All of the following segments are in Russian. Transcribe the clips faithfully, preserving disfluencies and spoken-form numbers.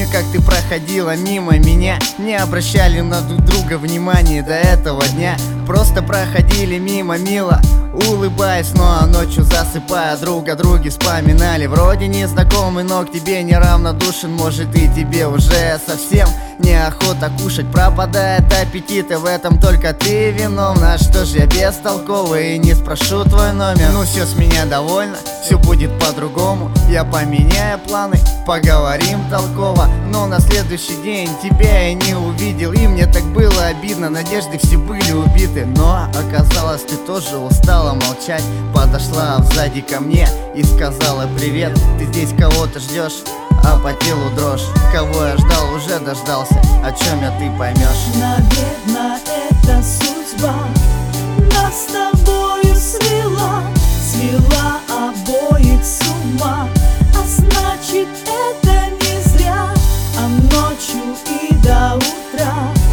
как ты проходила мимо меня. Не обращали на друг друга внимания до этого дня. Просто проходили мимо мило, улыбаясь, но ночью засыпая, друг о друге вспоминали. Вроде незнакомый, но к тебе неравнодушен. Может, и тебе уже совсем неохота кушать. Пропадает аппетит, и в этом только ты виновна. Что ж я бестолковый и не спрошу твой номер? Ну все, с меня довольно, все будет по-другому. Я поменяю планы, поговорим толково. Но на следующий день тебя я не увидел, и мне так было обидно. Надежды все были убиты, но оказалось, ты тоже устала молчать. Подошла сзади ко мне и сказала: привет, ты здесь кого-то ждешь? А по телу дрожь. Кого я ждал, уже дождался. О чем я, ты поймешь. Наверно, это судьба нас с тобою свела, свела обоих с ума. А значит, это не зря. А ночью и до утра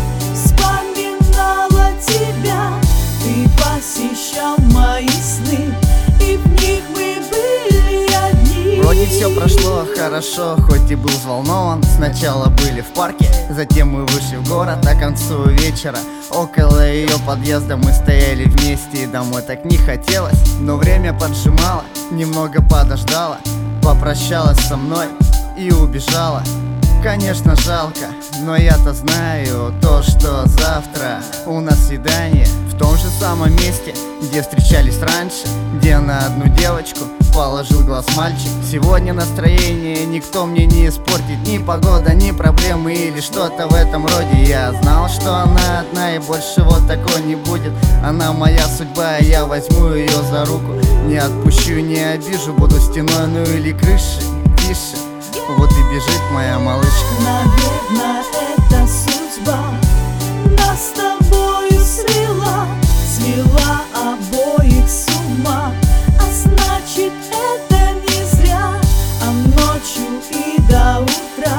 вспоминала тебя. Ты посещал мои сны, и в них мы были одни. Вроде все прошло хорошо, хоть и был взволнован. Сначала были в парке, затем мы вышли в город. А к концу вечера около ее подъезда мы стояли вместе, и домой так не хотелось. Но время поджимало, немного подождала, попрощалась со мной и убежала. Конечно, жалко, но я-то знаю то, что завтра у нас свидание в том же самом месте, где встречались раньше, где на одну девочку положил глаз мальчик. Сегодня настроение никто мне не испортит, ни погода, ни проблемы или что-то в этом роде. Я знал, что она одна и больше вот такой не будет. Она моя судьба, и я возьму ее за руку. Не отпущу, не обижу, буду стеной, ну или крышей, тише. Вот и бежит моя малышка. Наверно, это судьба нас с тобою свела, свела обоих с ума. А значит, это не зря. А ночью и до утра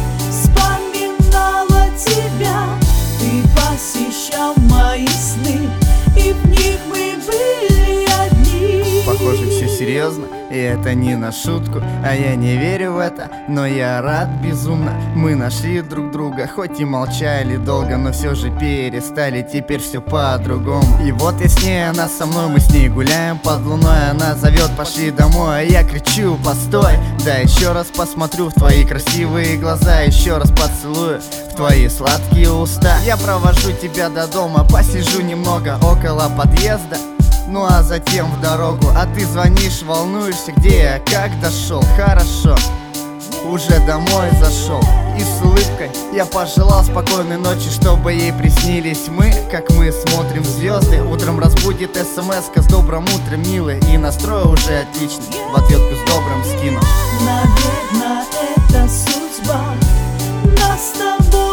вспоминала тебя. Ты посещал мои сны, и в них мы были одни. Похоже, все серьезно, и это не на шутку. А я не верю в это, но я рад безумно. Мы нашли друг друга, хоть и молчали долго, но все же перестали, теперь все по-другому. И вот я с ней, она со мной, мы с ней гуляем под луной. Она зовет: пошли домой, а я кричу: постой. Да еще раз посмотрю в твои красивые глаза, еще раз поцелую в твои сладкие уста. Я провожу тебя до дома, посижу немного около подъезда, ну а затем в дорогу. А ты звонишь, волнуешься, где я, как дошел. Хорошо, уже домой зашел. И с улыбкой я пожелал спокойной ночи, чтобы ей приснились мы, как мы смотрим звезды. Утром разбудит смс-ка с добрым утром, милый, и настрой уже отличный, в ответку с добрым скину. Наверно, это судьба нас с тобой